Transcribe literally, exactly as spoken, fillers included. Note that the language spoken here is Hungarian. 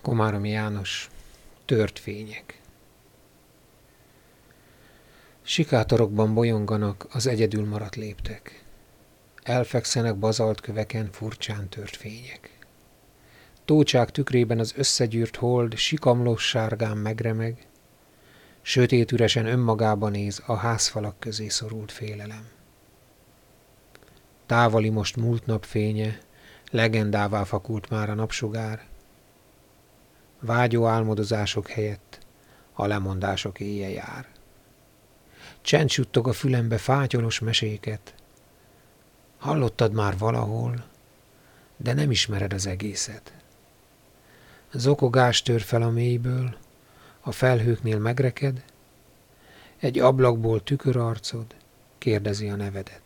Komáromi János, Tört fények. Sikátorokban bolyonganak az egyedül maradt léptek. Elfekszenek bazalt köveken furcsán tört fények. Tócsák tükrében az összegyűrt hold sikamlós sárgán megremeg, sötét üresen önmagába néz a házfalak közé szorult félelem. Távoli most múlt nap fénye, legendává fakult már a napsugár. Vágyó álmodozások helyett a lemondások éje jár. Csend suttog a fülembe fátyolos meséket. Hallottad már valahol, de nem ismered az egészet. Zokogás tör fel a mélyből, a felhőknél megreked, egy ablakból tükörarcod kérdezi a nevedet.